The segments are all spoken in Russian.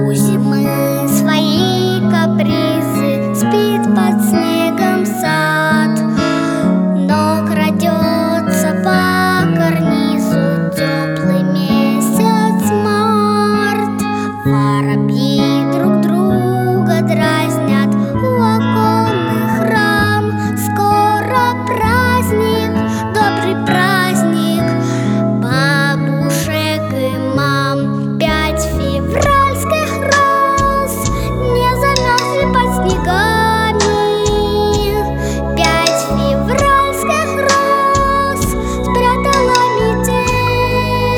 У зимы свои капризы, спит под снегом сад, но крадется по карнизу теплый месяц март. Воробьи друг друга дразнят у оконных рам. Скоро праздник, добрый праздник бабушек и мам. 5 февральских роз не замерзли под снегами. 5 февральских роз спрятала метель.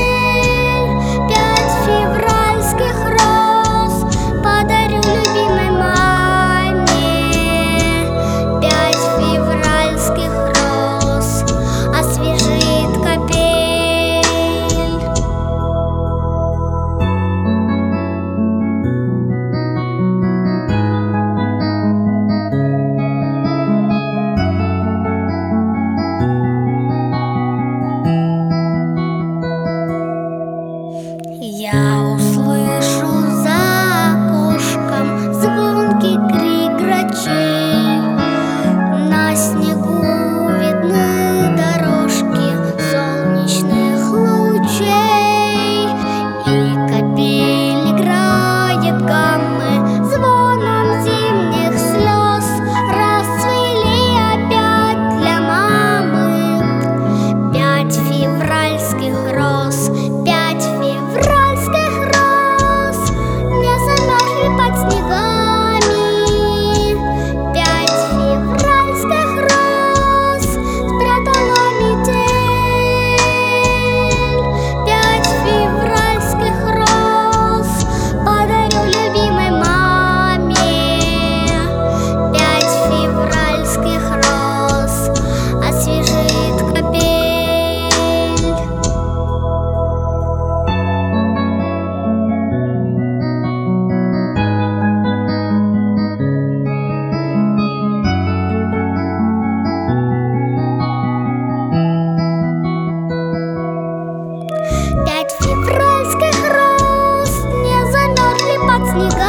5 февральских роз подарю любимой маме. 5 февральских роз освежит капель. Я услышу за окошком звонкий крик грачей. На снегу видны дорожки солнечных лучей, и капель играет гаммы звоном зимних слез. Расцвели опять для мамы 5 февральских роз. 5 февральских роз не замерзли под снегами. 5 февральских роз спрятала метель. 5 февральских роз подарю любимой маме. 5 февральских роз освежит капель. Пять февральских роз не замерзли под снегами.